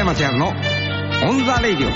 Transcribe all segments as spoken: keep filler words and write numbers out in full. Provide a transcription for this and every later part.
山千春のオンザレイディ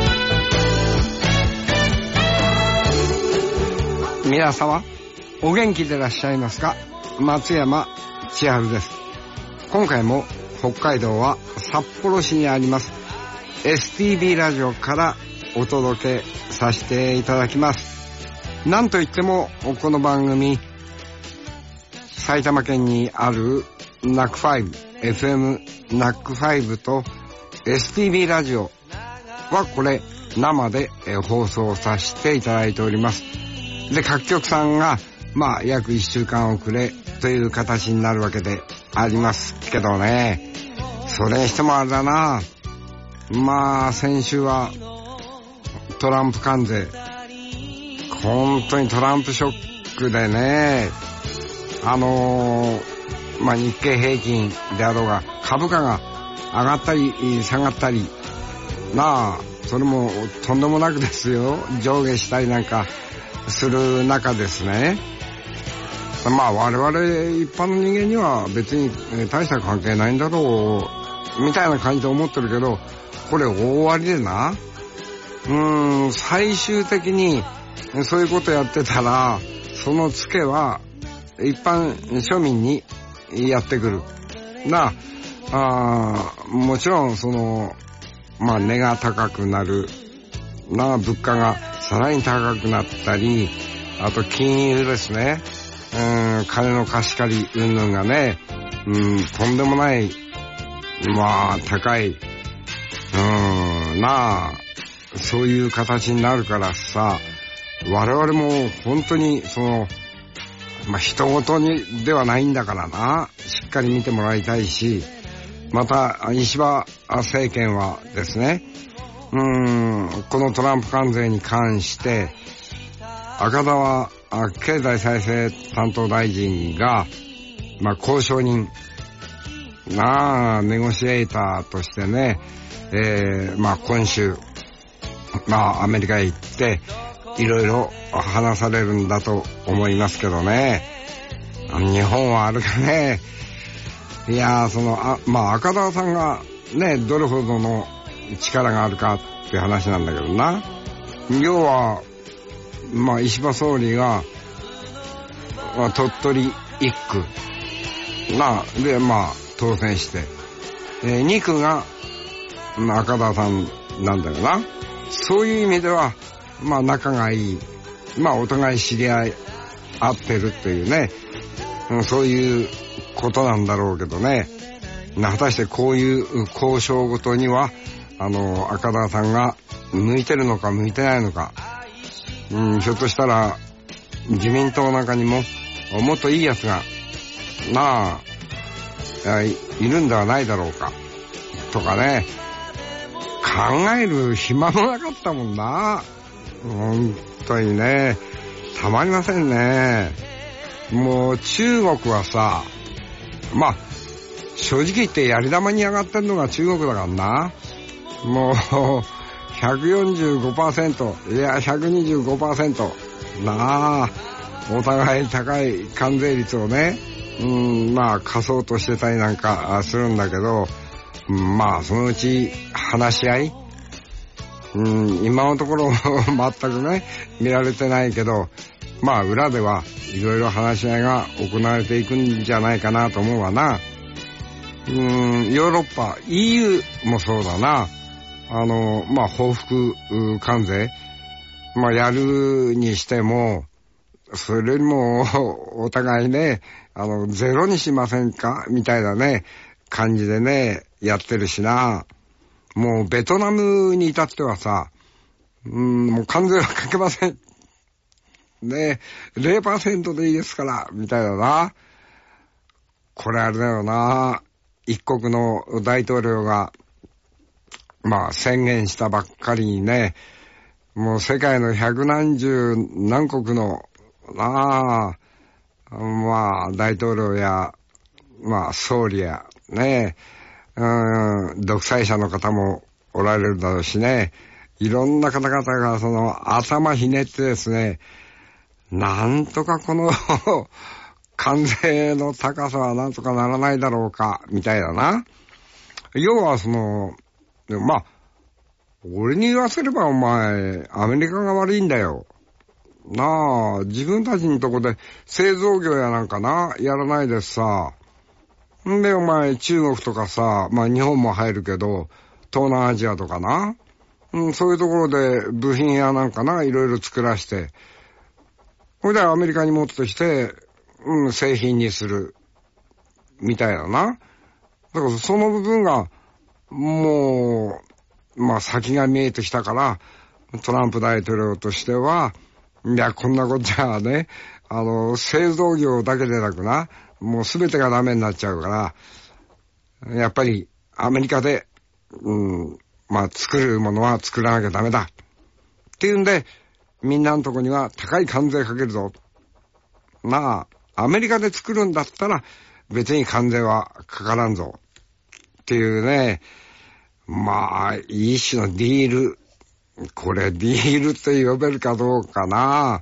オ。皆様お元気でいらっしゃいますか？松山千春です。今回も北海道は札幌市にあります エスティービー ラジオからお届けさせていただきます。なんといってもこの番組、埼玉県にある ナックファイブ エフエム ナックファイブ と エスティービー ラジオはこれ生で放送させていただいております。で、各局さんがまあ約いっしゅうかん遅れという形になるわけでありますけどね、それにしてもあれだな、まあ先週はトランプ関税、本当にトランプショックでね、あのー、まあ日経平均であろうが株価が上がったり下がったり、なあそれもとんでもなくですよ、上下したりなんかする中ですね、まあ我々一般の人間には別に大した関係ないんだろうみたいな感じで思ってるけど、これ大割りでな、うーん最終的にそういうことやってたらそのツケは一般庶民にやってくるなあ。もちろんそのまあ値が高くなるな、物価がさらに高くなったり、あと金融ですね、うん金の貸し借り云々がね、うんとんでもないまあ高いうんなあ、そういう形になるからさ、我々も本当にそのまあ人事にではないんだからな、しっかり見てもらいたいし、また石破政権はですね、うーんこのトランプ関税に関して赤澤経済再生担当大臣がまあ交渉人なあ、ネゴシエーターとしてね、えー、まあ今週まあアメリカへ行っていろいろ話されるんだと思いますけどね。日本はあれかね、いやーそのあまあ赤澤さんがねどれほどの力があるかって話なんだけどな、要はまあ石破総理が、まあ、鳥取いっ区なでまあ当選して、えー、に区が、まあ、赤澤さんなんだよな。そういう意味ではまあ仲がいい、まあお互い知り合い合ってるっていうね、うん、そういうことなんだろうけどね、果たしてこういう交渉ごとにはあの赤澤さんが向いてるのか向いてないのか、うん、ひょっとしたら自民党なんかにももっといいやつがなあ い, いるんではないだろうかとかね、考える暇もなかったもんな。本当にね、たまりませんね。もう中国はさ、まあ正直言ってやり玉に上がってるのが中国だからな。もう ひゃくよんじゅうごパーセント いや ひゃくにじゅうごパーセント なあ、お互い高い関税率をね、うんまあ貸そうとしてたりなんかするんだけど、まあそのうち話し合い、うん今のところ全くね見られてないけど、まあ裏ではいろいろ話し合いが行われていくんじゃないかなと思うわな。うんヨーロッパ イーユー もそうだな、あのまあ報復関税まあやるにしても、それよりもお互いねあのゼロにしませんかみたいなね感じでねやってるしな。もうベトナムに至ってはさ、うんもう関税はかけませんね、 ゼロパーセント でいいですからみたいだな。これあれだよな、一国の大統領がまあ宣言したばっかりにね、もう世界の百何十何国のなあまあ大統領やまあ総理やね、うん独裁者の方もおられるだろうしね、いろんな方々がその頭ひねってですね、なんとかこの関税の高さはなんとかならないだろうかみたいだな。要はそのでもまあ、俺に言わせればお前、アメリカが悪いんだよ。なあ、自分たちのとこで製造業やなんかな、やらないでさ。んでお前、中国とかさ、まあ日本も入るけど、東南アジアとかな。うん、そういうところで部品やなんかな、いろいろ作らして、それでアメリカに持ってきて、うん、製品にする。みたいなな。だからその部分が、もう、まあ先が見えてきたから、トランプ大統領としては、いや、こんなことじゃね、あの、製造業だけでなくな、もうすべてがダメになっちゃうから、やっぱりアメリカで、うん、まあ作るものは作らなきゃダメだ。っていうんで、みんなのとこには高い関税かけるぞ。まあ、アメリカで作るんだったら別に関税はかからんぞ。っていうね、まあ、一種のディール。これディールって呼べるかどうかな。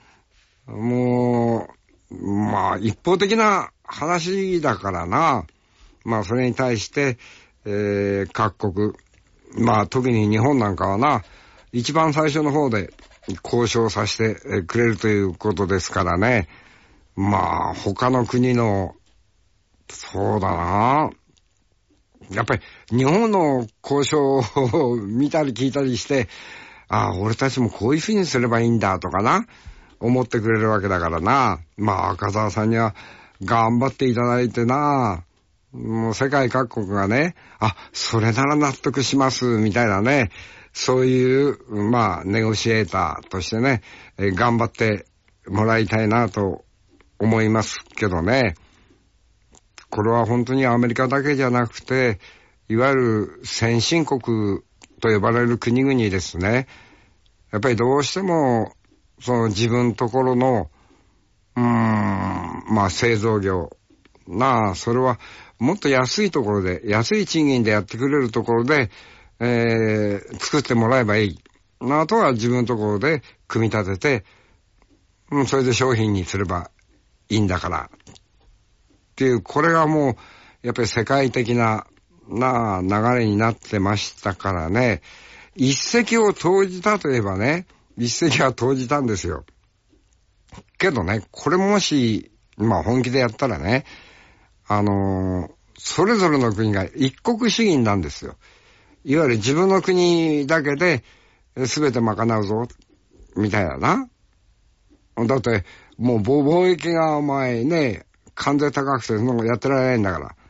もう、まあ、一方的な話だからな。まあ、それに対して、えー、各国、まあ、特に日本なんかはな、一番最初の方で交渉させてくれるということですからね。まあ、他の国の、そうだな。やっぱり日本の交渉を見たり聞いたりして、ああ、俺たちもこういうふうにすればいいんだとかな、思ってくれるわけだからな。まあ、赤澤さんには頑張っていただいてな、もう世界各国がね、あ、それなら納得します、みたいなね、そういう、まあ、ネゴシエーターとしてね、えー、頑張ってもらいたいなと思いますけどね。これは本当にアメリカだけじゃなくて、いわゆる先進国と呼ばれる国々ですね。やっぱりどうしても、その自分ところの、うーん、まあ製造業。なあ、それはもっと安いところで、安い賃金でやってくれるところで、えー、作ってもらえばいい。あとは自分のところで組み立てて、うん、それで商品にすればいいんだから。っていう、これがもう、やっぱり世界的な、なあ、流れになってましたからね。一石を投じたといえばね、一石は投じたんですよ。けどね、これもし、まあ本気でやったらね、あのー、それぞれの国が一国主義なんですよ。いわゆる自分の国だけで全て賄うぞ、みたいなな。だって、もう貿易がお前ね、関税高くてそのやってられないんだから。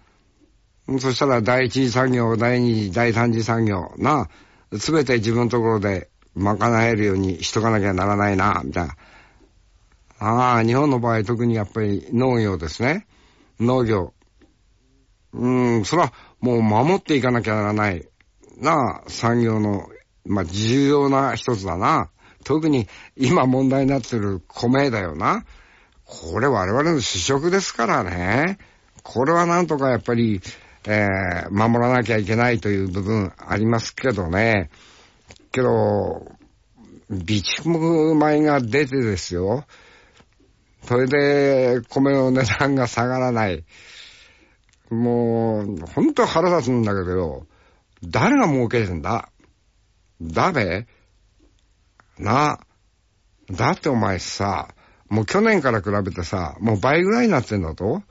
そしたら第一次産業、第二次、第三次産業な、すべて自分のところで賄えるようにしとかなきゃならないな、みたいな。ああ、日本の場合特にやっぱり農業ですね。農業。うん、それはもう守っていかなきゃならないな、産業の、まあ、重要な一つだな。特に今問題になってる米だよな。これ我々の主食ですからね。これはなんとかやっぱり、えー、守らなきゃいけないという部分ありますけどね。けど、備蓄米が出てですよ。それで米の値段が下がらない。もう、ほんと腹立つんだけどよ。誰が儲けてんだ？誰？な。だってお前さ、もう去年から比べてさ、もう倍ぐらいになってんだと？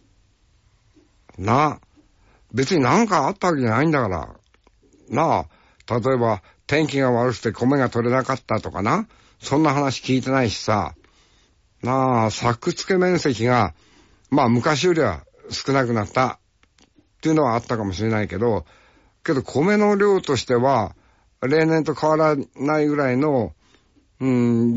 な。別になんかあったわけじゃないんだから。なあ、例えば天気が悪くて米が取れなかったとかな。そんな話聞いてないしさ。なあ、作付け面積が、まあ昔よりは少なくなったっていうのはあったかもしれないけど、けど米の量としては、例年と変わらないぐらいの、うん、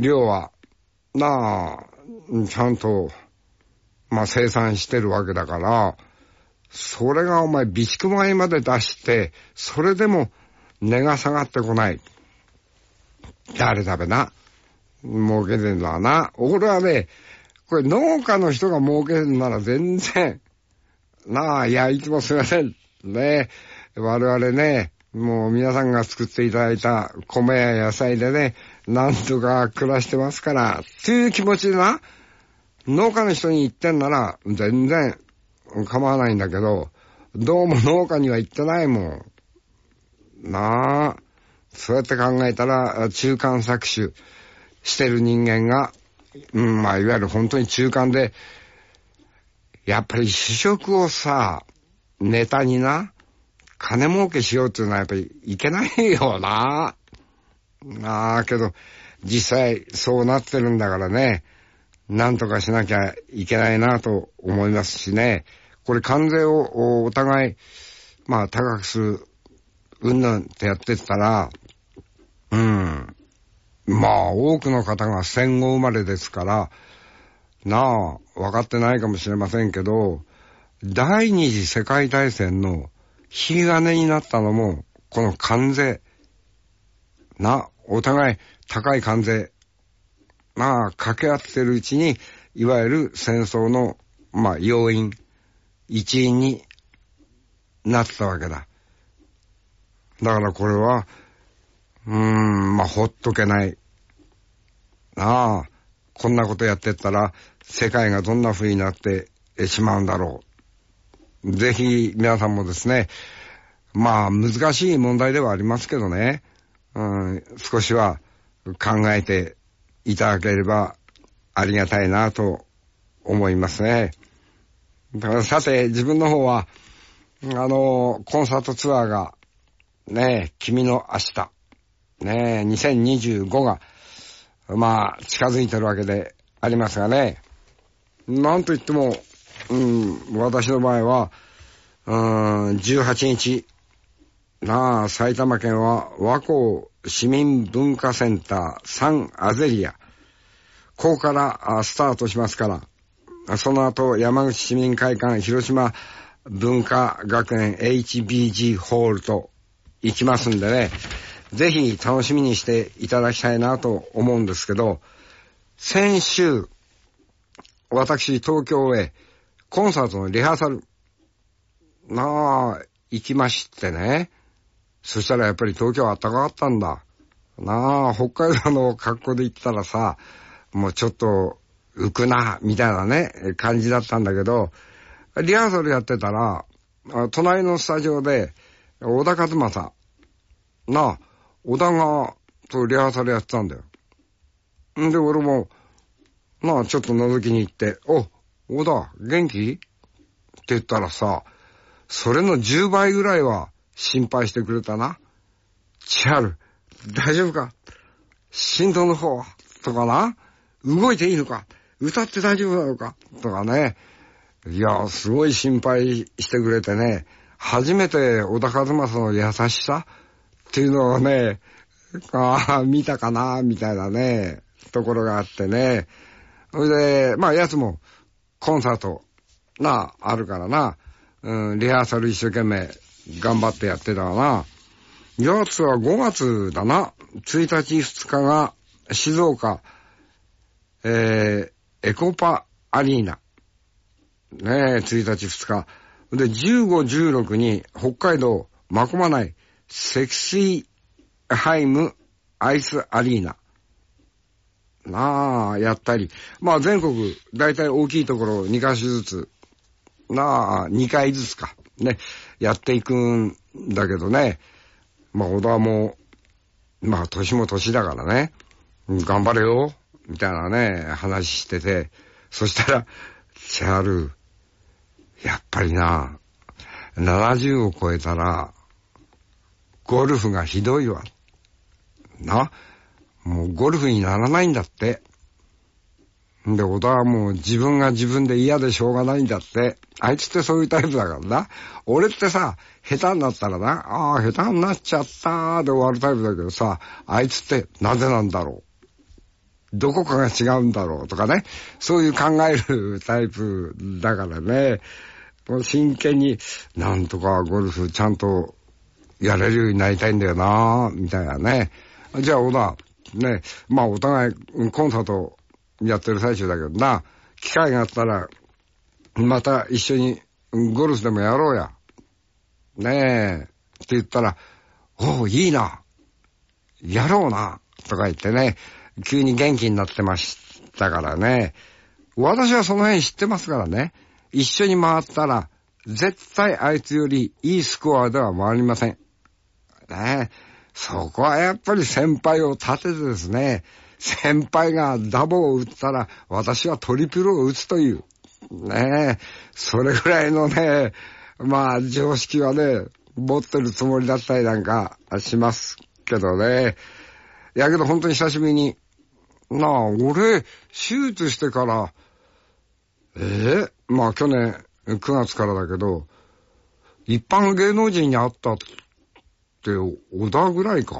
量は、なあ、ちゃんと、まあ生産してるわけだから、それがお前備蓄米まで出して、それでも値が下がってこない。誰だべな。儲けてんのはな。俺はね、これ農家の人が儲けてんなら全然、なあ、いや、いつもすいません。ね、我々ね、もう皆さんが作っていただいた米や野菜でね、なんとか暮らしてますから、っていう気持ちでな、農家の人に言ってんなら全然構わないんだけど、どうも農家には言ってないもん。 なあ、そうやって考えたら、中間搾取してる人間が、うん、まあ、いわゆる本当に中間で、やっぱり主食をさ、ネタにな、金儲けしようっていうのはやっぱりいけないよな。ああ、けど、実際そうなってるんだからね、なんとかしなきゃいけないなと思いますしね。これ関税をお互い、まあ高くする、うんぬんってやってったら、うん。まあ多くの方が戦後生まれですから、なあ、分かってないかもしれませんけど、第二次世界大戦の引き金になったのも、この関税。な、お互い高い関税。まあ、掛け合ってるうちに、いわゆる戦争の、まあ、要因、一因になったわけだ。だからこれは、うーん、まあ、ほっとけない。なあ、こんなことやってったら、世界がどんな風になってしまうんだろう。ぜひ、皆さんもですね、まあ、難しい問題ではありますけどね、うん、少しは考えていただければありがたいなと思いますね。だからさて、自分の方は、あの、コンサートツアーが、ね、君の明日、ね、にせんにじゅうごが、まあ、近づいてるわけでありますがね、なんといっても、うん、私の場合は、うん、じゅうはちにち、なあ、埼玉県は和光市民文化センターサンアゼリア。ここからスタートしますから、その後山口市民会館広島文化学園 エイチビージー ホールと行きますんでね、ぜひ楽しみにしていただきたいなと思うんですけど、先週、私東京へコンサートのリハーサル、なあ、行きましてね、そしたらやっぱり東京は暖かかったんだ。なあ、北海道の格好で行ったらさ、もうちょっと浮くな、みたいなね、感じだったんだけど、リハーサルやってたら、隣のスタジオで、小田和正、なあ、小田が、とリハーサルやってたんだよ。んで、俺も、なあ、ちょっと覗きに行って、お、小田、元気って言ったらさ、それのじゅうばいぐらいは、心配してくれたな。千春、大丈夫か？心臓の方はとかな。動いていいのか？歌って大丈夫なのか？とかね。いや、すごい心配してくれてね。初めて小田和正の優しさっていうのをね、ああ、見たかな、みたいなね、ところがあってね。それで、まあ、やつもコンサート、なあ、あるからな。うん、リハーサル一生懸命、頑張ってやってたわな。やつはごがつだな。ついたちふつかが静岡、えー、エコパアリーナ。ねえ、ついたちふつか。で、じゅうご、じゅうろくに北海道真駒内セクシーハイムアイスアリーナ。なあ、やったり。まあ全国、だいたい大きいところにかしょずつ。なあ、にかいずつか。ね。やっていくんだけどね。まあ、小田も、まあ、年も年だからね。頑張れよ。みたいなね、話してて。そしたら、チャール、やっぱりな、ななじゅうを超えたら、ゴルフがひどいわ。な。もうゴルフにならないんだって。で、小田はもう自分が自分で嫌でしょうがないんだって。あいつってそういうタイプだからな。俺ってさ、下手になったらな、ああ、下手になっちゃったーで終わるタイプだけどさ、あいつってなぜなんだろう。どこかが違うんだろうとかね。そういう考えるタイプだからね。真剣になんとかゴルフちゃんとやれるようになりたいんだよなみたいなね。じゃあ小田、ね、まあお互いコンサートやってる最中だけどな、機会があったら、また一緒にゴルフでもやろうや。ねえ。って言ったら、おう、いいな。やろうな。とか言ってね、急に元気になってましたからね。私はその辺知ってますからね。一緒に回ったら、絶対あいつよりいいスコアでは回りません。 ね。そこはやっぱり先輩を立ててですね、先輩がダボを打ったら私はトリプルを打つという、ね、それぐらいのね、まあ常識はね、持ってるつもりだったりなんかしますけどね。やけど本当に久しぶりに、なあ、俺、手術してから、えー、まあ去年くがつからだけど、一般芸能人に会ったって小田ぐらいか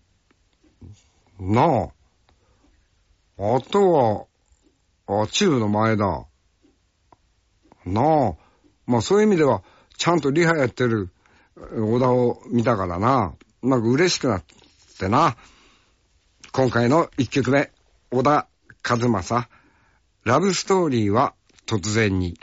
なあ。あとは、あ、チューブの前だ。なあ。まあそういう意味では、ちゃんとリハやってる小田を見たからな。なんか嬉しくなってな。今回の一曲目、小田和正、ラブストーリーは突然に。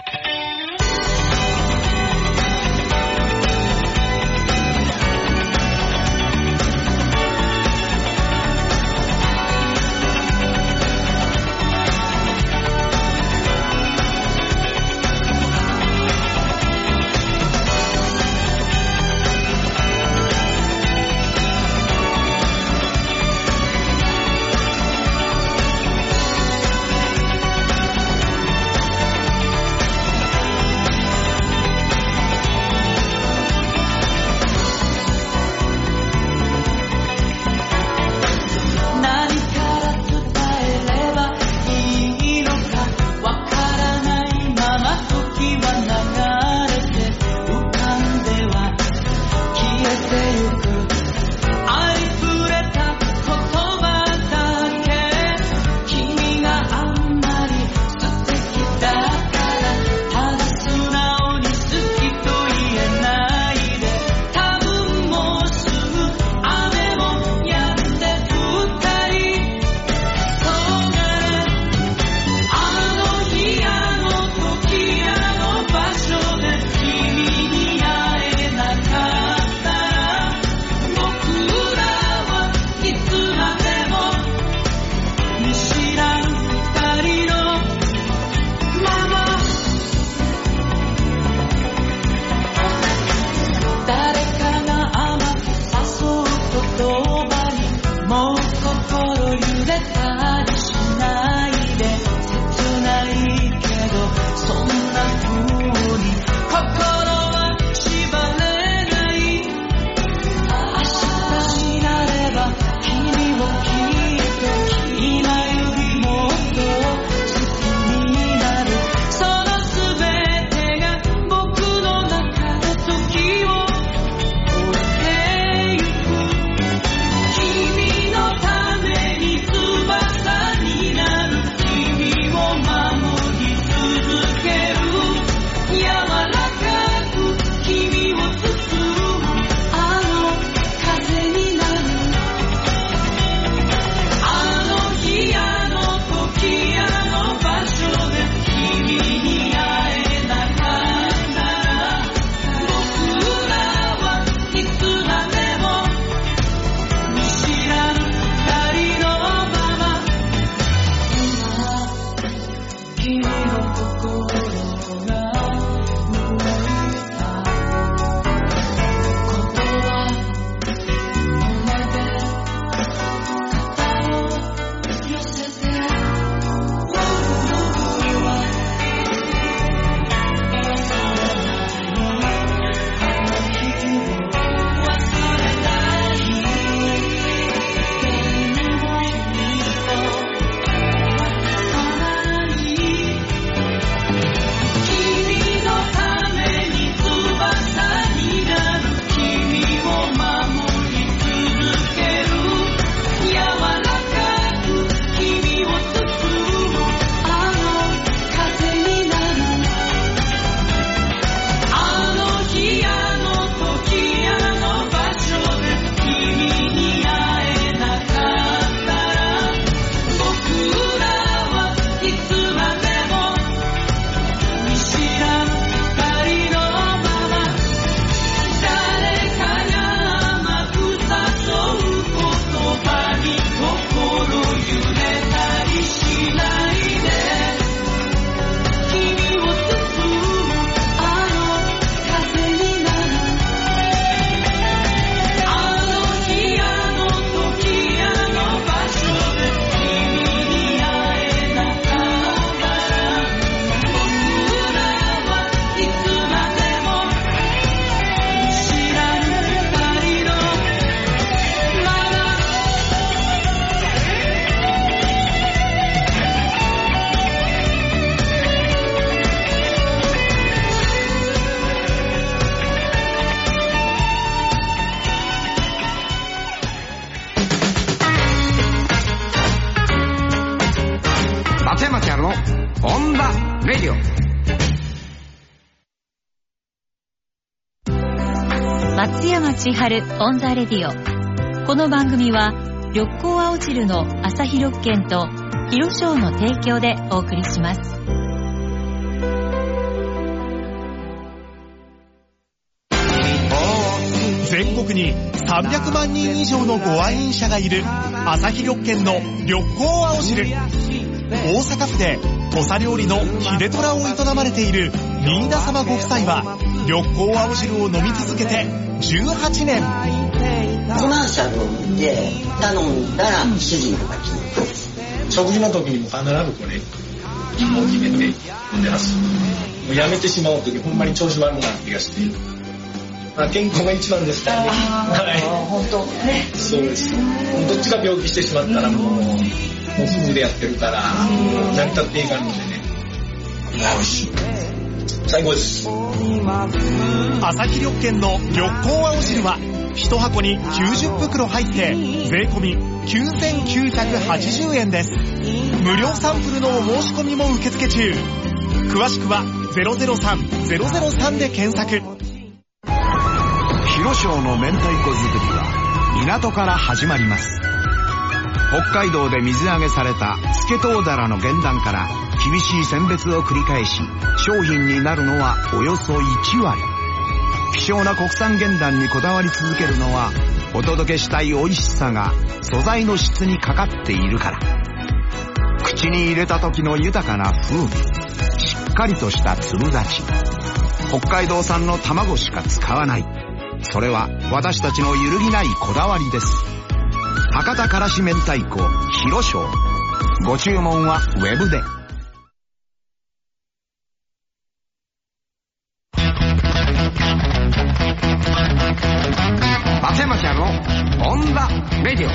君のために翼春のオンダレディオ。 松山千春オンザレディオ。この番組は緑光青汁の朝日緑券と広商の提供でお送りします。 全国にさんびゃくまんにん以上のご愛飲者がいる朝日緑券の緑光青汁。大阪府で土佐料理の秀虎を営まれている新田様ご夫妻は緑光青汁を飲み続けてじゅうはちねん。 コマーシャルを見て頼んだら主人とか気に入ったんです。 食事の時にも必ずこれ一本決めて飲んでます。もうやめてしまう時ほんまに調子悪くなる気がして、まあ、健康が一番ですからね。はい、 本当ね。 そうです。どっちが病気してしまったらもうもうすぐでやってるから成り立っていかんのでね。美味しい。最高です。 朝日緑券の緑光青汁は一箱にきゅうじゅっぷくろ入って税込みきゅうせんきゅうひゃくはちじゅうえんです。無料サンプルのお申し込みも受付中。詳しくはゼロゼロさん ゼロゼロさんで検索。 広商の明太子作りは港から始まります。北海道で水揚げされたスケトウダラの原卵から厳しい選別を繰り返し商品になるのはおよそいちわり。希少な国産原卵にこだわり続けるのはお届けしたい美味しさが素材の質にかかっているから。口に入れた時の豊かな風味、しっかりとした粒立ち、北海道産の卵しか使わない。それは私たちの揺るぎないこだわりです。博多からし明太子広商。ご注文はウェブで。 松山ちゃんのオンダレディオ。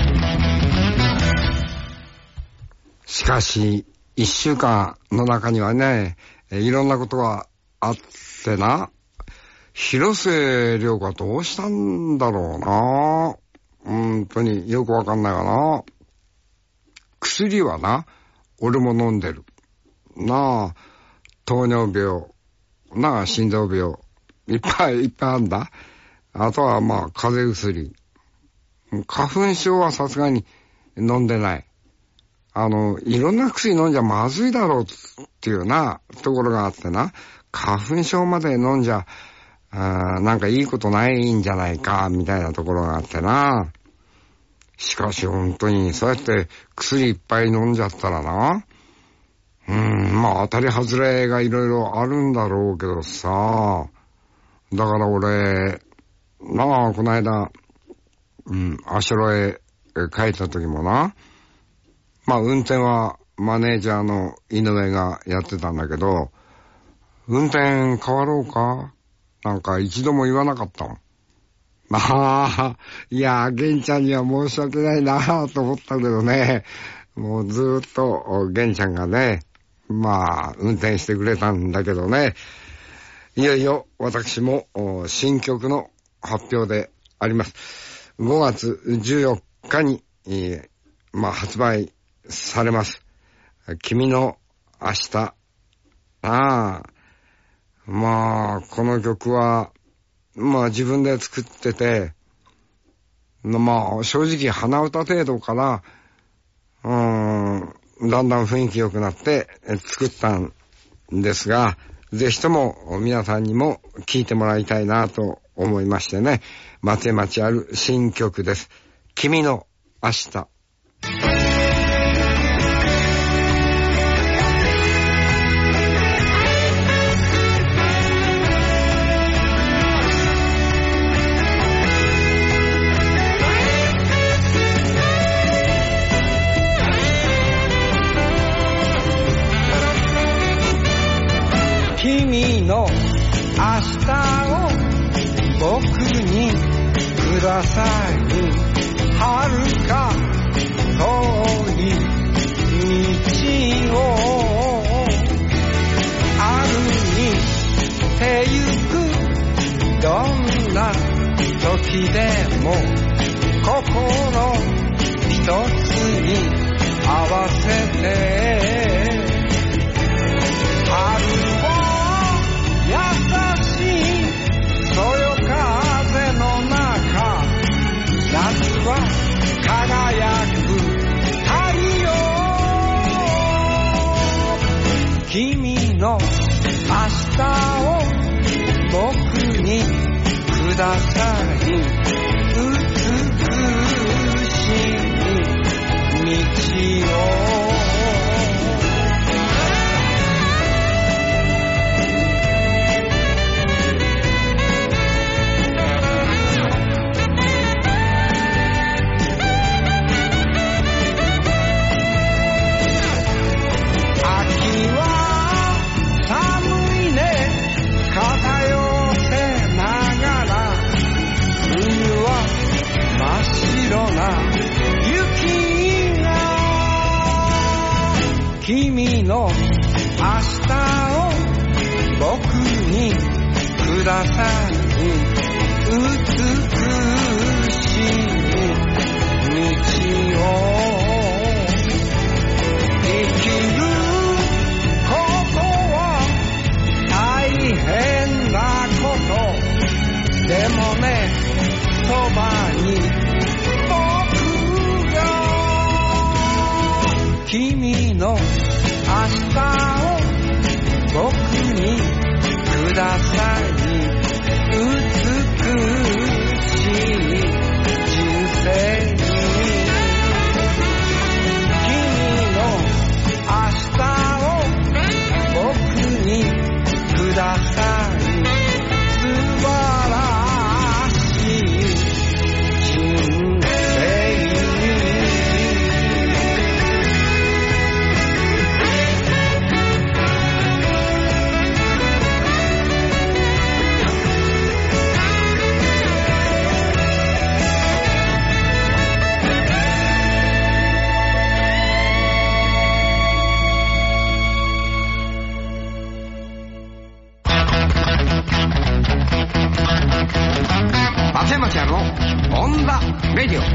しかし一週間の中にはね、いろんなことがあってな、広末涼子はどうしたんだろうな。本当によくわかんないわな。薬はな、俺も飲んでる。なあ、糖尿病、なあ、心臓病、いっぱいいっぱいあんだ。あとはまあ、風邪薬。花粉症はさすがに飲んでない。あの、いろんな薬飲んじゃまずいだろうっていうな、ところがあってな。花粉症まで飲んじゃ、あなんかいいことないんじゃないか、みたいなところがあってな。しかし本当に、そうやって薬いっぱい飲んじゃったらな。うん、まあ当たり外れがいろいろあるんだろうけどさ。だから俺、なあ、この間、うん、足路へ帰った時もな。まあ運転はマネージャーの井上がやってたんだけど、運転変わろうかなんか一度も言わなかったもん。まあ、いや、玄ちゃんには申し訳ないなと思ったけどね。もうずーっと玄ちゃんがね、まあ、運転してくれたんだけどね。いよいよ私も新曲の発表であります。ごがつじゅうよっかに、えー、まあ発売されます。君の明日。ああ。まあ、この曲は、まあ自分で作ってて、まあ正直鼻歌程度から、うーん、だんだん雰囲気良くなって作ったんですが、ぜひとも皆さんにも聴いてもらいたいなと思いましてね、松山千春新曲です。君の明日。 君の明日を僕にください。遥か遠い道を歩いてゆく。どんな時でも心一つに合わせてださい美しい道を生きることは大変なことでもねそばに僕が君の明日を僕にください美しい人生に君の明日を僕にください素晴らしい人生松山千春のオンザレディ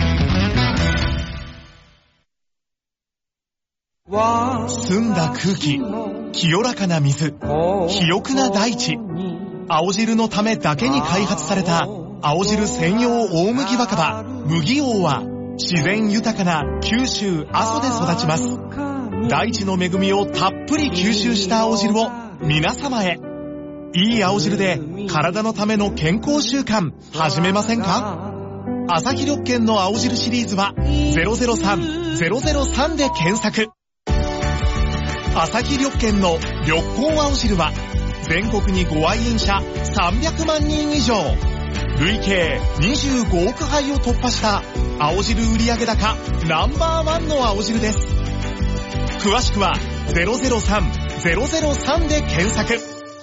オ。澄んだ空気、清らかな水、肥沃な大地。青汁のためだけに開発された青汁専用大麦若葉麦王は自然豊かな九州阿蘇で育ちます。大地の恵みをたっぷり吸収した青汁を皆様へ。いい青汁で体のための健康習慣始めませんか？朝日緑健の青汁シリーズはゼロゼロさんゼロゼロさんで検索。朝日緑健の緑光青汁は全国にご愛飲者さんびゃくまんにん以上、累計にじゅうごおくはいを突破した青汁売上高ナンバーワンの青汁です。詳しくはゼロゼロさんゼロゼロさんで検索。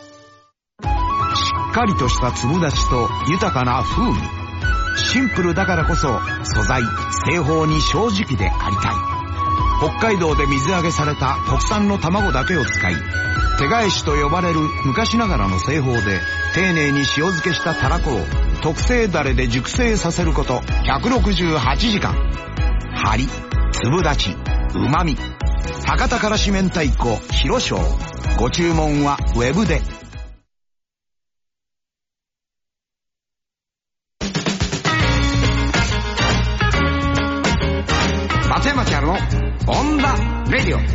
しっかりとした粒立ちと豊かな風味。シンプルだからこそ素材、製法に正直でありたい。北海道で水揚げされた国産の卵だけを使い、手返しと呼ばれる昔ながらの製法で丁寧に塩漬けしたたらこを特製ダレで熟成させることひゃくろくじゅうはちじかん。張り、粒立ち、旨味。博多からし明太子広小。ご注文はウェブで。松山千春のオンダレディオ。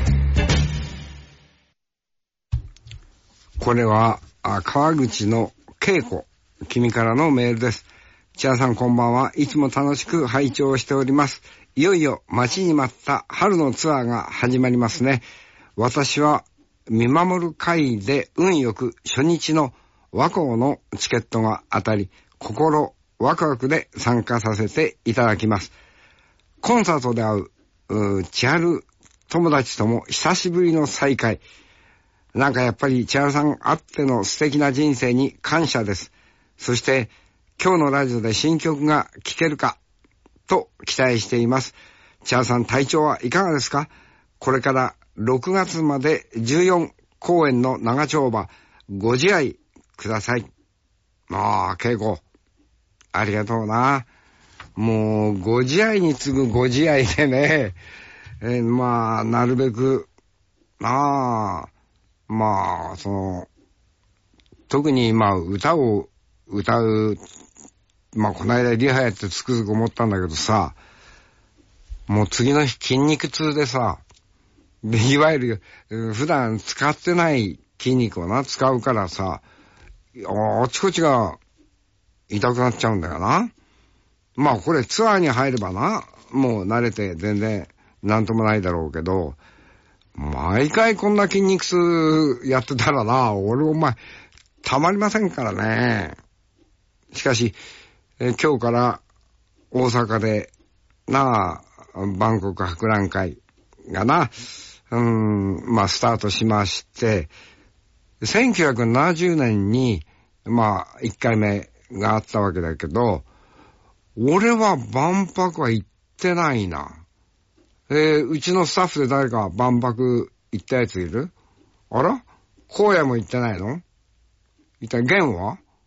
これは川口の恵子、君からのメールです。千春さんこんばんは。いつも楽しく拝聴しております。いよいよ待ちに待った春のツアーが始まりますね。私は見守る会で運よく初日の和光のチケットが当たり、心ワクワクで参加させていただきます。コンサートで会う千春友達とも久しぶりの再会。なんかやっぱり千春さんあっての素敵な人生に感謝です。そして今日のラジオで新曲が聴けるかと期待しています。千春さん体調はいかがですか？これからろくがつまでじゅうよんこうえんの長丁場ご自愛ください。ああ、恵子ありがとうな。もうご自愛に次ぐご自愛でね、えー、まあなるべくああまあその特にまあ歌を歌う、まあこの間リハやってつくづく思ったんだけどさ、もう次の日筋肉痛でさ、でいわゆる普段使ってない筋肉をな使うからさ、あちこちが痛くなっちゃうんだよな。まあこれツアーに入ればな、もう慣れて全然なんともないだろうけど、毎回こんな筋肉痛やってたらな、俺お前たまりませんからね。しかし、え今日から大阪でなあ、万国博覧会がな、うーん、まあスタートしまして、せんきゅうひゃくななじゅうねんにまあいっかいめがあったわけだけど、俺は万博は行ってないな。えー、うちのスタッフで誰か万博行ったやついる？あら？荒野も行ってないの？一体玄は？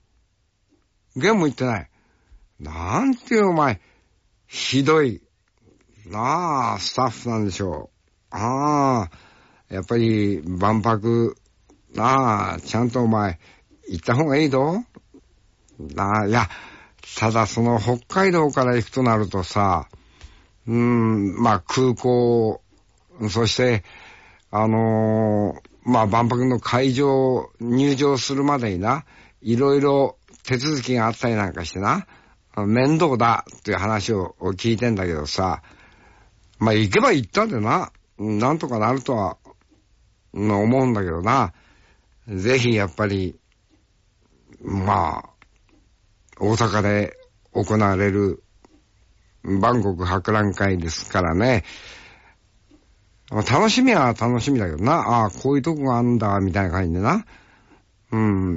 ゲームも行ってない。なんていうお前、ひどい、なあ、スタッフなんでしょう。ああ、やっぱり万博、なあ、ちゃんとお前、行った方がいいぞ。なあ、いや、ただその北海道から行くとなるとさ、うーん、まあ空港、そして、あのー、まあ万博の会場、入場するまでにな、いろいろ手続きがあったりなんかしてな、面倒だっていう話を聞いてんだけどさ、まあ行けば行ったんでな、なんとかなるとは、思うんだけどな、ぜひやっぱり、まあ、大阪で行われる万国博覧会ですからね、楽しみは楽しみだけどな、ああ、こういうとこがあんだ、みたいな感じでな、うん、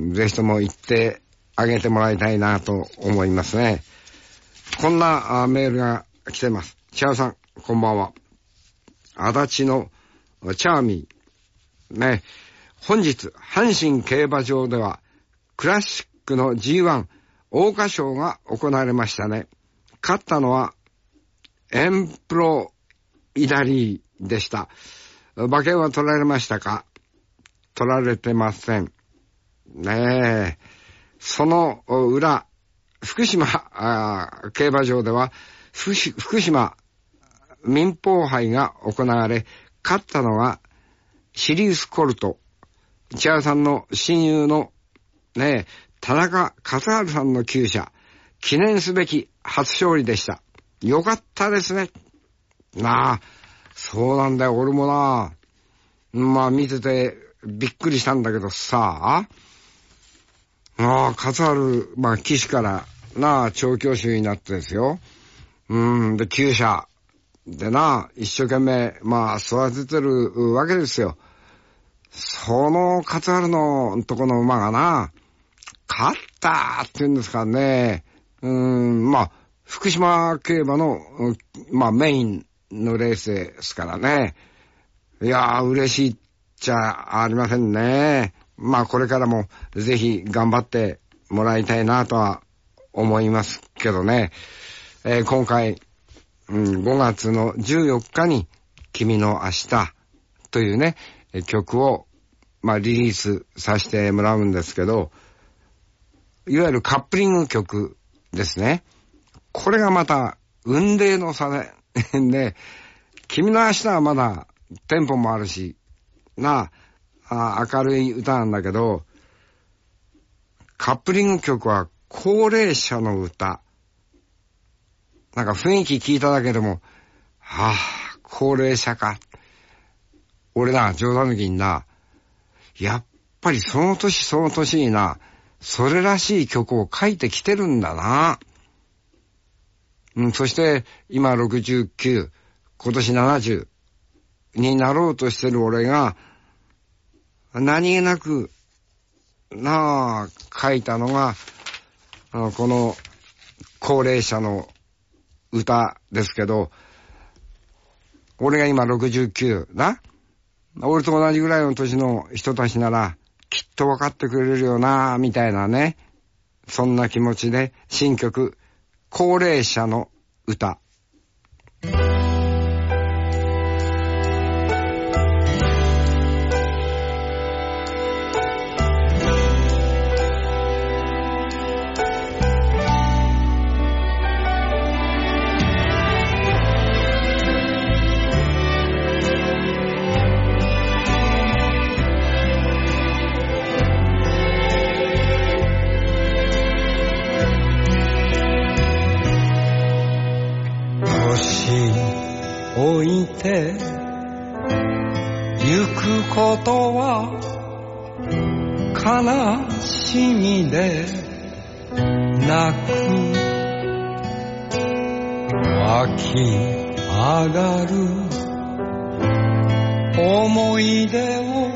ぜひとも行ってあげてもらいたいなと思いますね。こんなメールが来てます。チャーさん、こんばんは。足立のチャーミー。ね、本日、阪神競馬場では、クラシックの ジーワン 桜花賞が行われましたね。勝ったのは、エンプロイダリーでした。馬券は取られましたか？取られてません。ねえ。その裏、福島競馬場では、福島民放杯が行われ、勝ったのがシリウスコルト。千原さんの親友のねえ、田中勝治さんの厩舎、記念すべき初勝利でした。よかったですね。なあ、そうなんだよ、俺もな。まあ見ててびっくりしたんだけどさ、ああ、勝治、まあ騎手からなあ、調教師になってですよ。うん、で、厩舎でな、一生懸命、まあ育ててるわけですよ。その勝治のとこの馬がな、勝ったって言うんですかね。うーん、まあ、福島競馬の、まあメインのレースですからね。いやー、嬉しいっちゃありませんね。まあこれからもぜひ頑張ってもらいたいなとは思いますけどね。えー、今回、うん、ごがつのじゅうよっかに君の明日というね、曲を、まあ、リリースさせてもらうんですけど、いわゆるカップリング曲ですね。これがまた、雲泥の差で、ね、君の明日はまだテンポもあるし、なあ、あ明るい歌なんだけど、カップリング曲は高齢者の歌。なんか雰囲気聞いただけでも、はあ、高齢者か。俺な、冗談抜きにな、やっぱりその年その年にな、それらしい曲を書いてきてるんだな。うん、そして今ろくじゅうきゅう、今年ななじゅうになろうとしてる俺が、何気なく、なあ、書いたのが、あこの高齢者の歌ですけど、俺が今ろくじゅうきゅうな、俺と同じぐらいの年の人たちならきっと分かってくれるよなみたいなね、そんな気持ちで新曲高齢者の歌。 置いてゆくことは悲しみでなく湧き上がる思い出を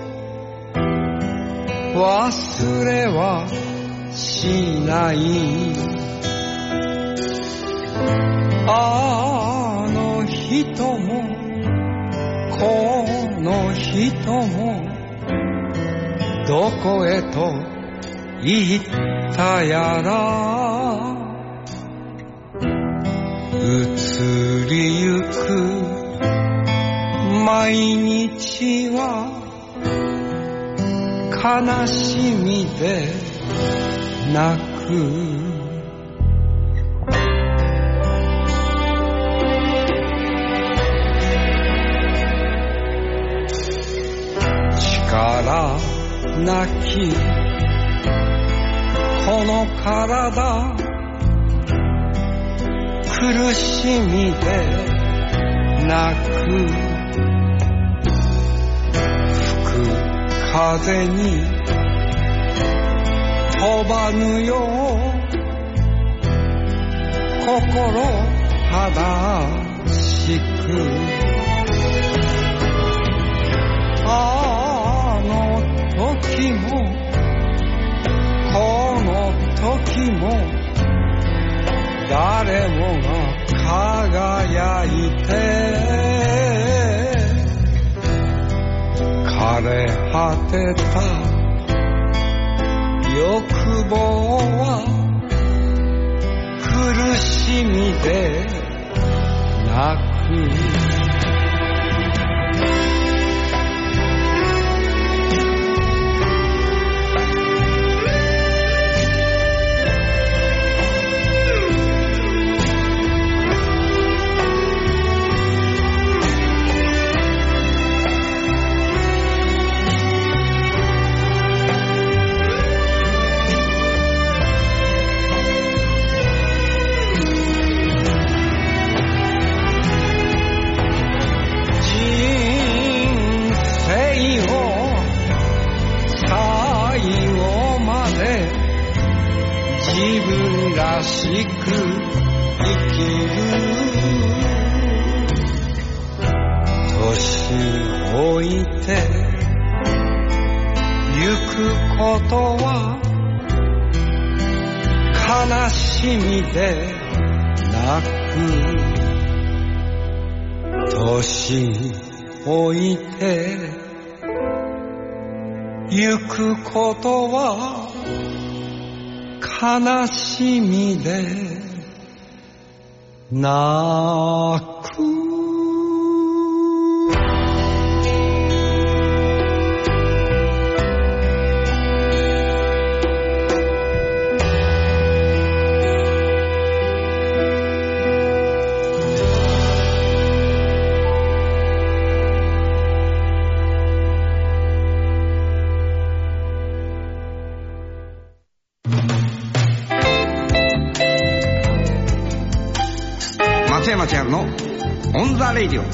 忘れはしない。あの人もこの人もどこへと言ったやら移りゆく毎日は悲しみで泣く力なきこの体苦しみで泣く吹く風に飛ばぬよう心正しくあの時もこの時も誰もが輝いて枯れ果てた欲望は苦しみで泣くらしく生きる年老いてゆくことは悲しみで泣く年老いてゆくことは悲しみで泣く松山千春のオンザレイディオ。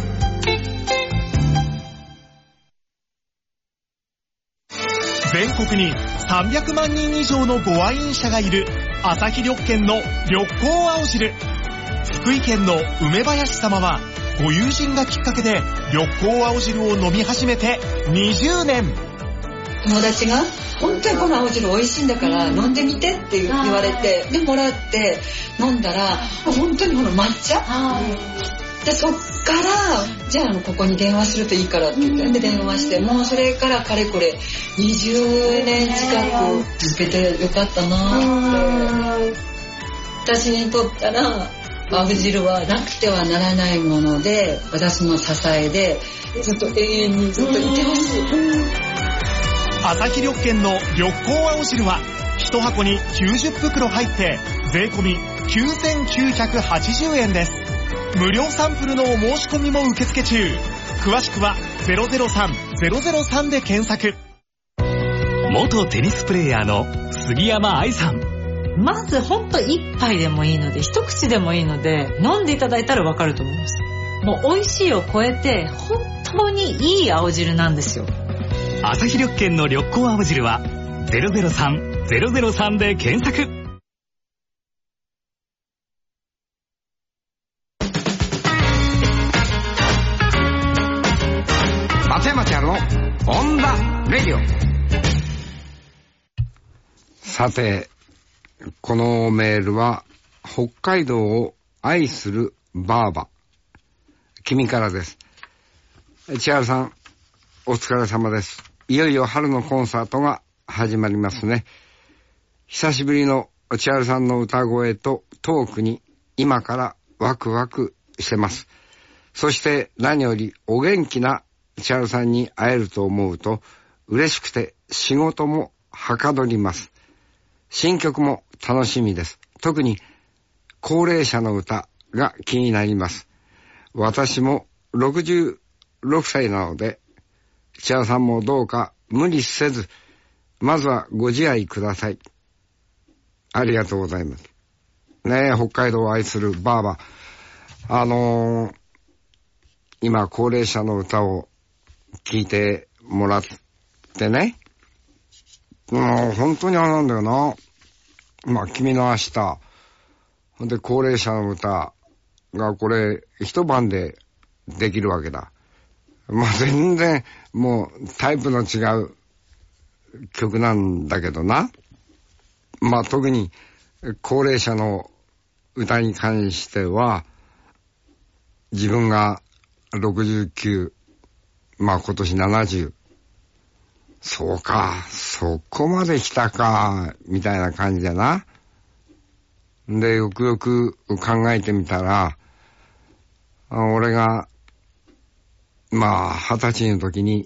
全国にさんびゃくまんにん以上のご愛飲者がいるアサヒ緑健の緑光青汁。福井県の梅林様はご友人がきっかけで緑光青汁を飲み始めてにじゅうねん。 友達が本当にこの青汁美味しいんだから飲んでみてって言われて、でもらって飲んだら本当にこの抹茶で、そっからじゃあここに電話するといいからって言って、で電話して、もうそれからかれこれにじゅうねん近く続けてよかったなって。私にとったら青汁はなくてはならないもので、私の支えでずっと永遠にずっといてほしい。 アサヒ緑健の緑光青汁はひと箱にきゅうじゅっぷくろ入って税込みきゅうせんきゅうひゃくはちじゅうえんです。無料サンプルのお申し込みも受付中。詳しくはゼロゼロさん ゼロゼロさんで検索。 元テニスプレーヤーの杉山愛さん。 まずほんと一杯でもいいので、一口でもいいので飲んでいただいたらわかると思います。もう美味しいを超えて本当にいい青汁なんですよ。 アサヒ緑健の緑光青汁はゼロゼロさん ゼロゼロさんで検索。 松山千春のオンザレディオ。さて、このメールは北海道を愛するバーバ君からです。千春さん、お疲れ様です。いよいよ春のコンサートが始まりますね。 久しぶりの千春さんの歌声とトークに今からワクワクしてます。そして何よりお元気な千春さんに会えると思うと嬉しくて仕事もはかどります。新曲も楽しみです。特に高齢者の歌が気になります。私もろくじゅうろくさいなので、千春さんもどうか無理せず、まずはご自愛ください。ありがとうございます。ねえ、北海道を愛するばあば。あのー、今高齢者の歌を聴いてもらってね、もう本当にあれなんだよな。まあ、君の明日。ほんで、高齢者の歌がこれ、一晩でできるわけだ。まあ、全然、もう、タイプの違う曲なんだけどな。まあ、特に、高齢者の歌に関しては、自分がろくじゅうきゅう、まあ今年ななじゅう、そうか、そこまで来たか、みたいな感じだな。で、よくよく考えてみたら、俺が、まあ、二十歳の時に、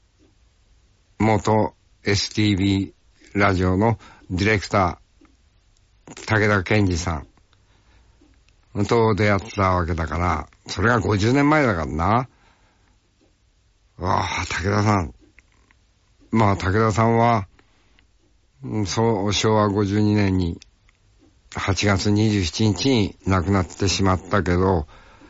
元 エスティービー ラジオのディレクター、武田健二さんと出会ったわけだから、それがごじゅうねんまえだからな。わあ、武田さん。まあ、武田さんは、そう、しょうわごじゅうにねんにはちがつにじゅうしちにちに亡くなってしまったけど、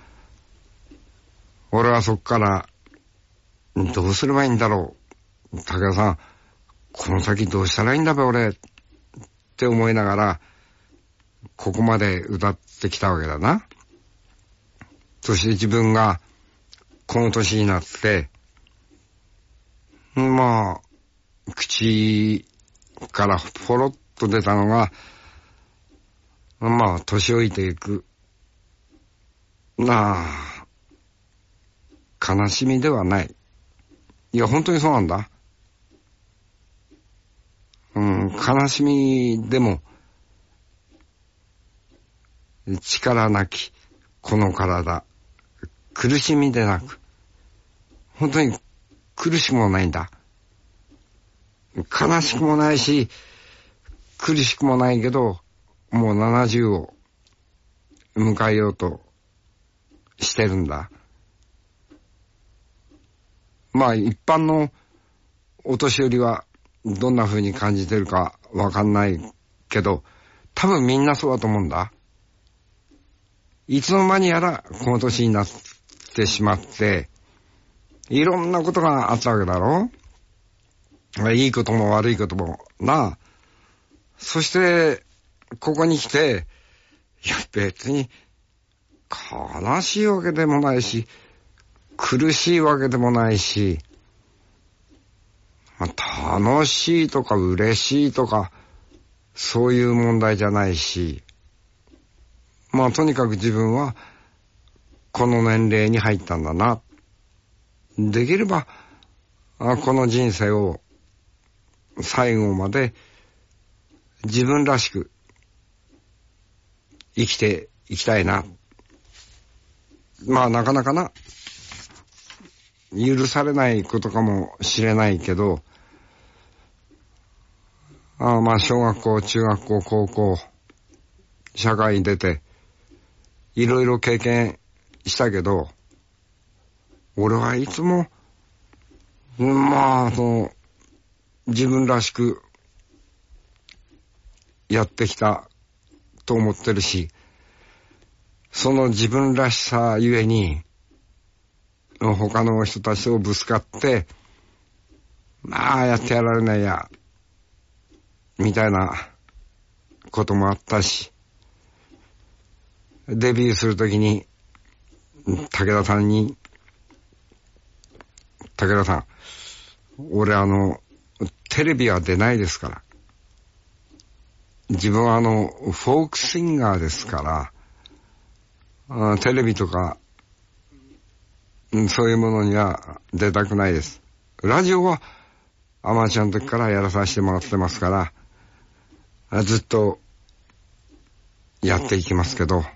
俺はそっから、どうすればいいんだろう。武田さん、この先どうしたらいいんだべ、俺。って思いながら、ここまで歌ってきたわけだな。そして自分が、この年になって、まあ、口からポロッと出たのが、まあ、年老いていく。なあ、悲しみではない。いや、本当にそうなんだ。うん、悲しみでも、力なき、この体、苦しみでなく、本当に苦しくもないんだ。悲しくもないし、苦しくもないけど、もうななじゅうを迎えようとしてるんだ。まあ一般のお年寄りはどんな風に感じてるかわかんないけど、多分みんなそうだと思うんだ。いつの間にやらこの年になってしまって、いろんなことがあったわけだろ。いいことも悪いこともな。そしてここに来て、いや別に悲しいわけでもないし、苦しいわけでもないし、まあ、楽しいとか嬉しいとかそういう問題じゃないし、まあとにかく自分はこの年齢に入ったんだな。できればあこの人生を最後まで自分らしく生きていきたいな。まあなかなかな許されないことかもしれないけど、あまあ小学校、中学校、高校、社会に出ていろいろ経験したけど、俺はいつもまあその自分らしくやってきたと思ってるし、その自分らしさゆえに他の人たちとぶつかって、まあやってやられないやみたいなこともあったし、デビューするときに武田さんに、武田さん、俺あのテレビは出ないですから、自分はあのフォークシンガーですから、テレビとかそういうものには出たくないです。ラジオはアマチュアの時からやらさせてもらってますから、 ずっとやっていきますけど、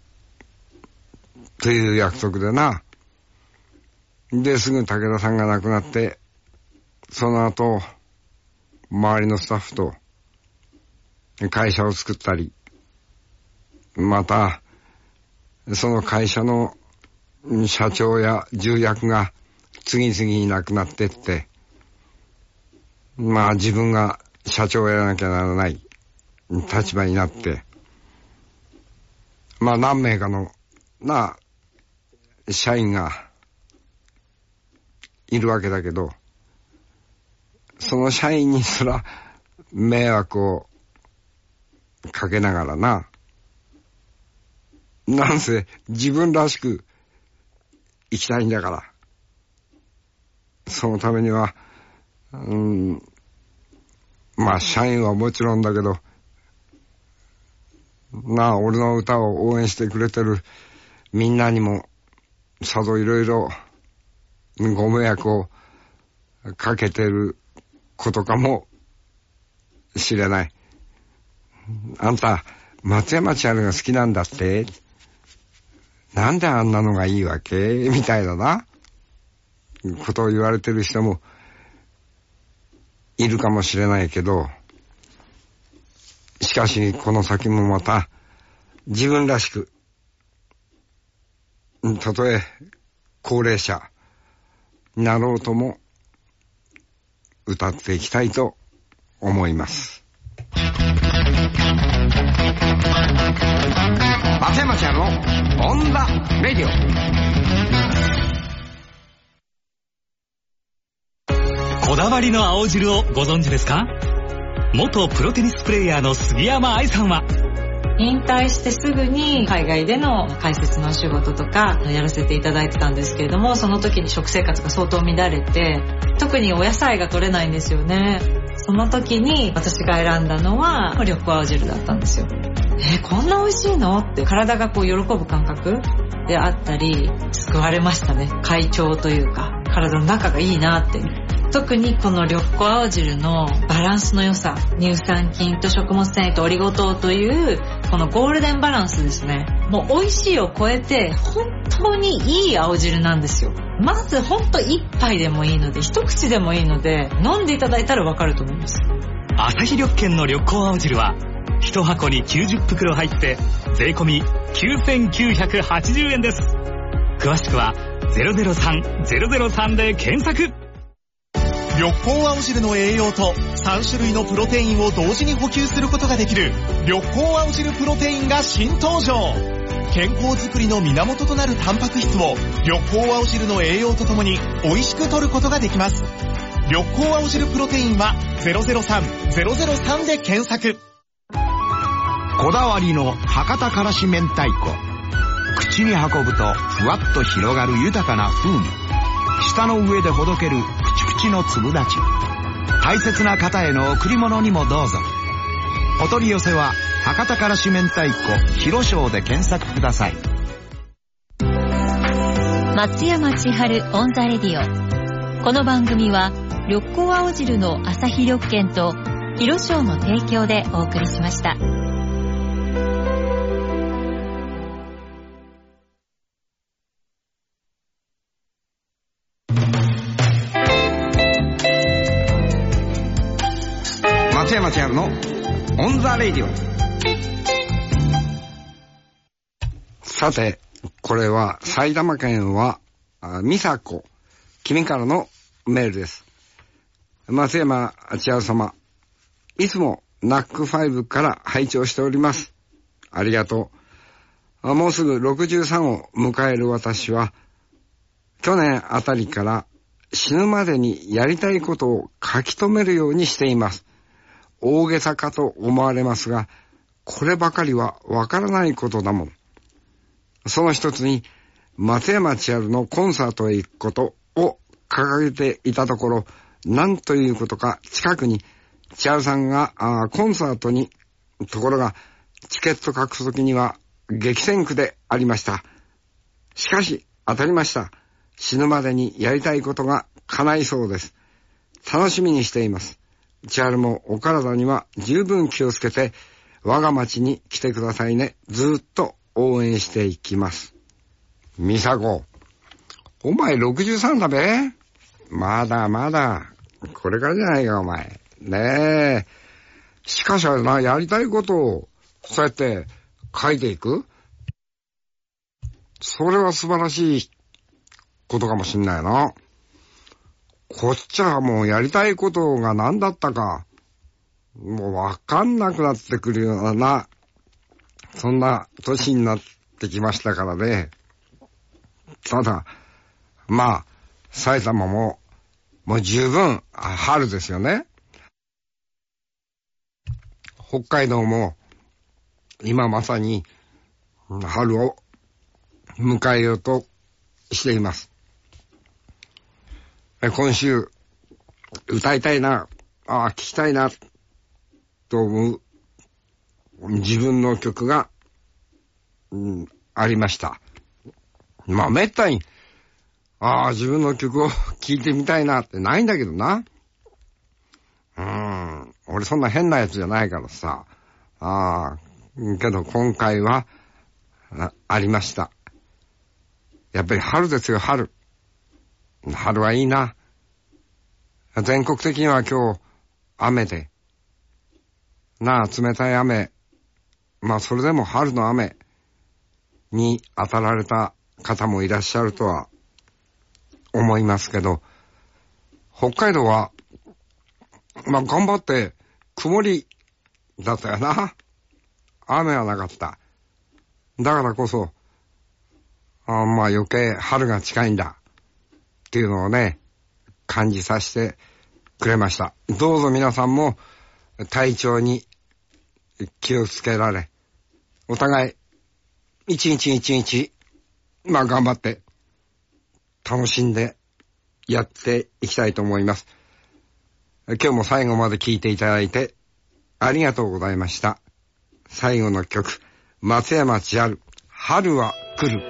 という約束でな。で、すぐ武田さんが亡くなって、その後、周りのスタッフと会社を作ったり、また、その会社の社長や重役が次々に亡くなってって、まあ自分が社長をやらなきゃならない立場になって、まあ何名かのな社員がいるわけだけど、その社員にすら迷惑をかけながらな、なんせ自分らしく生きたいんだから、そのためには、うん、まあ社員はもちろんだけど、なあ俺の歌を応援してくれてるみんなにもさぞいろいろご迷惑をかけてることかもしれない。あんた松山千春が好きなんだって、なんであんなのがいいわけみたいななことを言われてる人もいるかもしれないけど、しかしこの先もまた自分らしく、たとえ高齢者になろうとも歌っていきたいと思います。松山千春のオンザレディオ。 こだわりの青汁をご存知ですか？元プロテニスプレーヤーの杉山愛さんは、 引退してすぐに海外での解説のお仕事とかやらせていただいてたんですけれども、その時に食生活が相当乱れて、特にお野菜が取れないんですよね。その時に私が選んだのは緑黄青汁だったんですよ。えー、こんな美味しいのって体がこう喜ぶ感覚であったり、救われましたね。快調というか体の中がいいなって。特にこの緑黄青汁のバランスの良さ、乳酸菌と食物繊維とオリゴ糖というこのゴールデンバランスですね。もう美味しいを超えて本当にいい青汁なんですよ。まず本当一杯でもいいので、一口でもいいので飲んでいただいたらわかると思います。 アサヒ緑健の緑黄青汁は一箱にきゅうじゅっぷくろ入って税込みきゅうせんきゅうひゃくはちじゅうえんです。詳しくはゼロゼロさん ゼロゼロさんで検索。 緑黄青汁の栄養とさん種類のプロテインを同時に補給することができる緑黄青汁プロテインが新登場。健康づくりの源となるタンパク質を緑黄青汁の栄養とともに美味しく摂ることができます。緑黄青汁プロテインはゼロゼロさん ゼロゼロさんで検索。 こだわりの博多からし明太子。口に運ぶとふわっと広がる豊かな風味。舌の上でほどけるプチプチの粒立ち。大切な方への贈り物にもどうぞ。お取り寄せは博多からし明太子広商で検索ください。 松山千春オンザレディオ。この番組は緑黄青汁のアサヒ緑健と広商の提供でお送りしました。 松山千春のオンザレディオ。さて、これは埼玉県は美佐子君からのメールです。松山千春様、いつもナックファイブから拝聴しております。ありがとう。もうすぐろくじゅうさんを迎える私は、去年あたりから死ぬまでにやりたいことを書き留めるようにしています。大げさかと思われますが、こればかりはわからないことだもん。その一つに、松山千春のコンサートへ行くことを掲げていたところ、なんということか近くに千春さんがあコンサートに、ところがチケット獲得には激戦区でありました。しかし当たりました。死ぬまでにやりたいことが叶いそうです。楽しみにしています。 千春もお体には十分気をつけて我が町に来てくださいね。ずっと応援していきます。美佐子、お前ろくじゅうさんだべ。まだまだこれからじゃないかお前ねえ。しかしな、やりたいことをそうやって書いていく、それは素晴らしいことかもしんないな。こっちはもうやりたいことが何だったかもうわかんなくなってくるような、そんな年になってきましたからね。ただまあ埼玉ももう十分春ですよね。北海道も今まさに春を迎えようとしています。今週歌いたいな、ああ聴きたいなと思う自分の曲が、うん、ありました。まあめったにああ自分の曲を聴いてみたいなってないんだけどな。うーん、俺そんな変なやつじゃないからさ。ああけど今回は あ, ありました。やっぱり春ですよ、春。春はいいな。全国的には今日雨でなあ、冷たい雨。まあそれでも春の雨に当たられた方もいらっしゃるとは思いますけど、北海道はまあ頑張って曇りだったよな。雨はなかった。だからこそあまあ余計春が近いんだっていうのをね感じさせてくれました。どうぞ皆さんも体調に気をつけられ、お互い一日一日まあ頑張って楽しんでやっていきたいと思います。今日も最後まで聞いていただいてありがとうございました。最後の曲、松山千春、春は来る。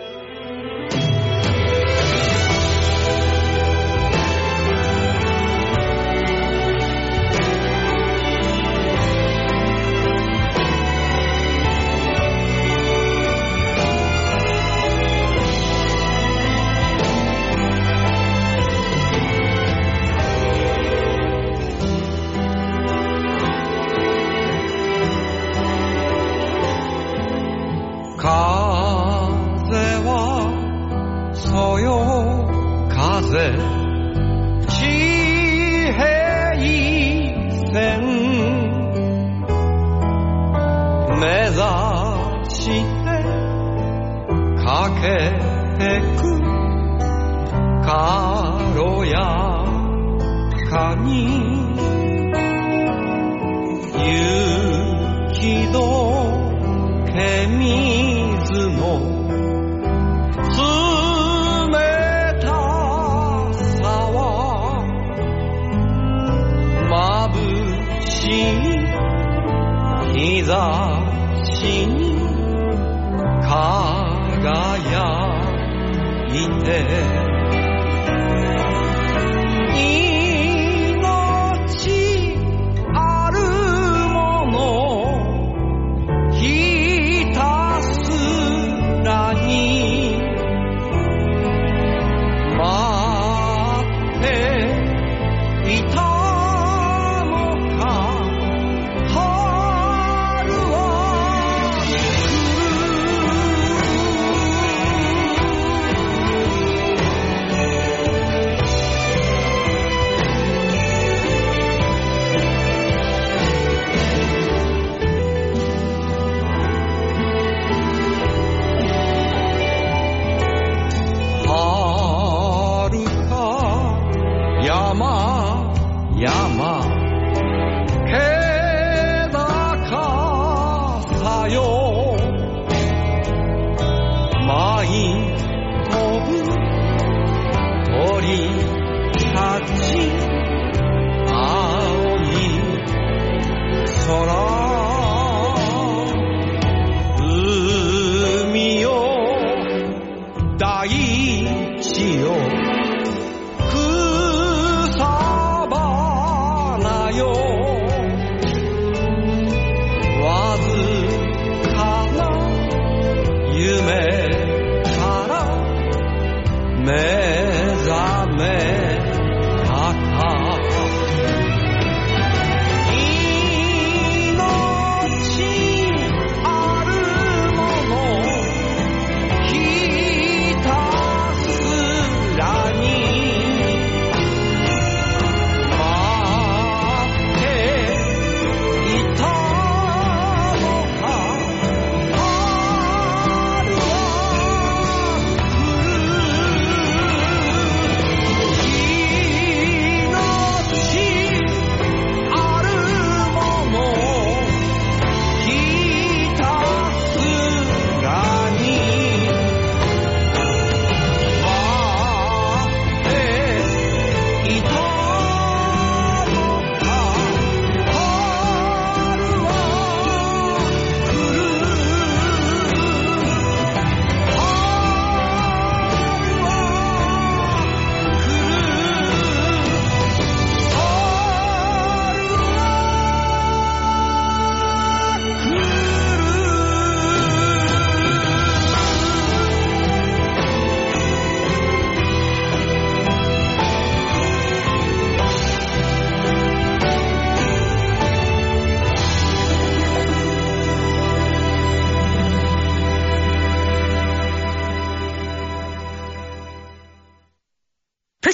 草花よ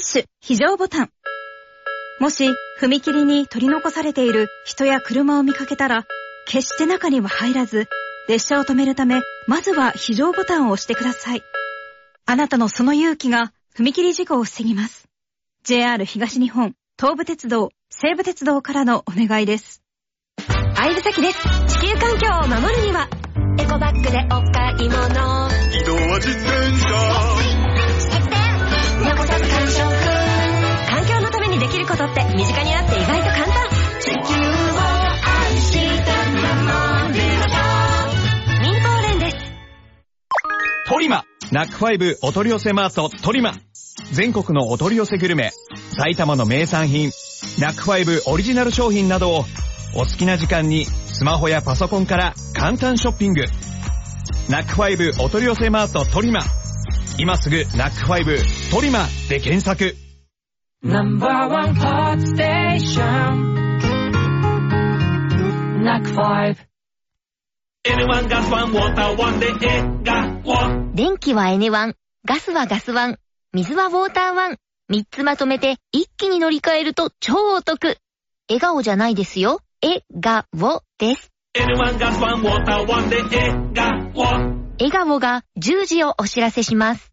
ッシュ非常ボタン。もし踏切に取り残されている人や車を見かけたら、決して中には入らず、列車を止めるため、まずは非常ボタンを押してください。あなたのその勇気が踏切事故を防ぎます。ジェイアール 東日本、東武鉄道、西武鉄道からのお願いです。 相武咲です。地球環境を守るには、エコバッグでお買い物。 移動は自転車。 残さず完食。環境のためにできることって身近になって意外と簡単。地球を愛して守りましょう。民放連です。 トリマナックファイブお取り寄せマートトリマ。全国のお取り寄せグルメ、埼玉の名産品、ナックファイブオリジナル商品などをお好きな時間にスマホやパソコンから簡単ショッピング。ナックファイブお取り寄せマートトリマ。今すぐナックファイブトリマで検索。 ナンバーワンハーツステーションナックファイブ。 エヌワン ガスワンウォーターワンで笑顔。 電気は エヌワン、ガスはガスワン、水はウォーターワン。みっつまとめて一気に乗り換えると超お得。笑顔じゃないですよ。笑顔です。 エヌワン ガスワンウォーターワンで笑顔。 笑顔がじゅうじをお知らせします。